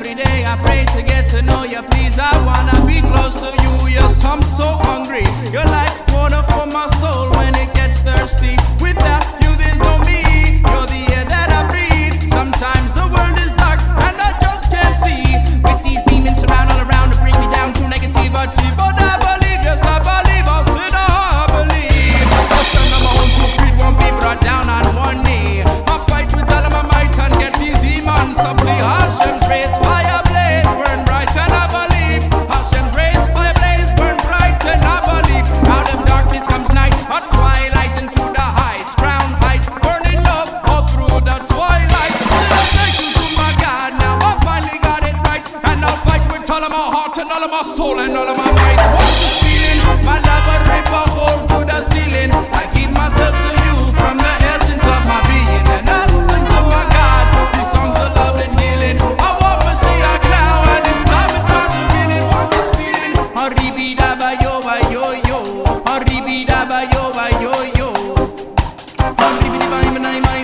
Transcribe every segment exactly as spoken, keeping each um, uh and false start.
every day I pray to get to know you. Please, I wanna be close to you. Yes, I'm so hungry. You're like water for my soul when it gets thirsty. Without you, there's no me. You're the air that I breathe. Sometimes the world is dark and I just can't see. With these demons around all around to bring me down to negativity, but I believe, yes, I believe. I said I believe. I'll stand on my own two feet, won't be brought down on one knee. I'll fight with all of my might and get these demons to flee. Hashem's rays, fire blaze, burn bright, and I believe. Hashem's rays, fire blaze, burn bright, and I believe. Out of darkness comes night, a twilight into the heights. Crown height, burning love all through the twilight. Still I thank you to my God, now I finally got it right. And I'll fight with all of my heart and all of my soul and all of my might. What's this feeling? My love will rip a hole to the ceiling. I give myself to you from the essence of my being. And I sing to my God, these songs of love and healing. I want Mashiach now, and it's time it starts revealing. What's this feeling? Arribidaba yo ba yo yo. Arribidaba yo ba yo yo. Arribidaba yo ba yo yo.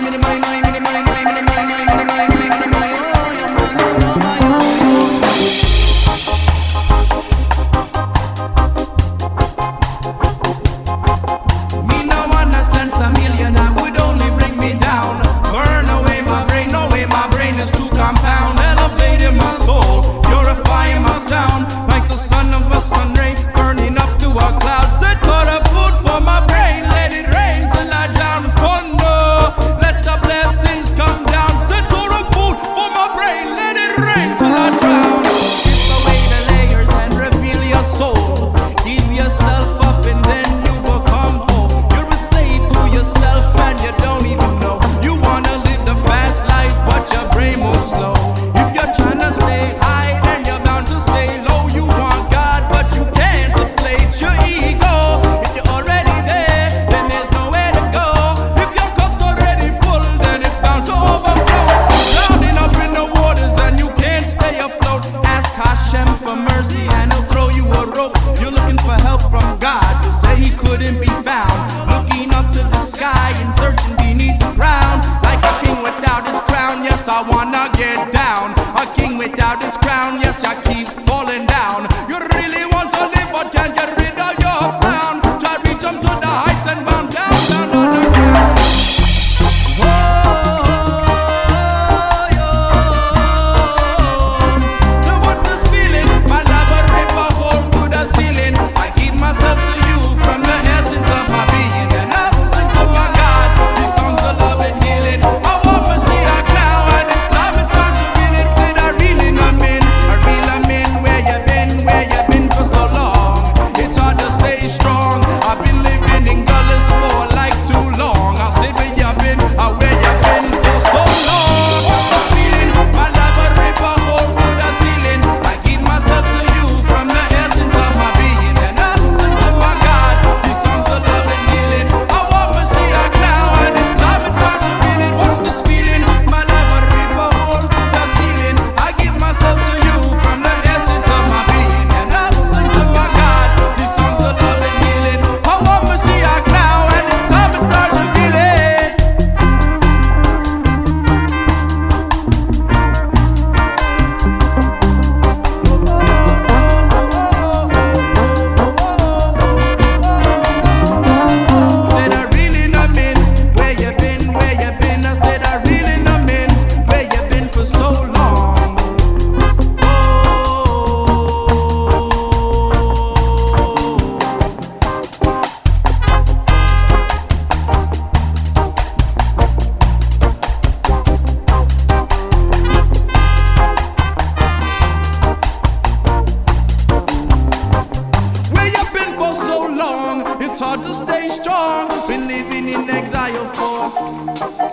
A million that would only bring me down. Burn away my brain, no way my brain is too compound. Elevating my soul, purifying my sound. Like the sun of a sun ray, burning up to our clouds. Set for the food for my brain, let it rain till I drown. Thunder, let the blessings come down. Set for the food for my brain, let it rain till I drown. Strip away the layers and reveal your soul. Give yourself up and then you become whole. You're a slave to yourself and you don't even know. You wanna live the fast life but your brain moves slow. If you're trying to stay high then you're bound to stay low. You want God but you can't deflate your ego. If you're already there then there's nowhere to go. If your cup's already full then it's bound to overflow. Drowning up in the waters and you can't stay afloat. Ask Hashem for mercy and he'll throw you a rope. You're looking for help from God, you say he couldn't be found. Looking up to the sky and searching beneath the ground. Like a king without his crown, yes I wanna get down. A king without his crown, yes I keep falling down. You really want to live but can't get rid of your frown. Try reach up to the heights and bound down, down on the ground. So what's this feeling? My love will rip a hole to the ceiling. I give myself to you from the essence of my being. And I sing to my God, these songs of love and healing. I want Mashiach now, and it's time it starts revealing. Said I really I'm in, I really I'm in. Where you been, where you been for so long? It's hard to stay strong. I've been living in gullus for like too long. I said where you been, uh, where you been for so long? What's this feeling? My love will rip a hole to the ceiling. I give myself to you from the essence of my being. And I sing to my God, these songs of love and healing. I want Mashiach now, and it's time it starts revealing. What's this feeling? My love will rip a hole to the ceiling. I give myself to you from the essence of my being. And I sing to my God, these songs of love and healing. I want Mashiach now, and it's time it starts revealing. Said I really not been where you been, where you been. I said I really not been where you been for so long. Where you been for so long? It's hard to stay strong. Been living in exile for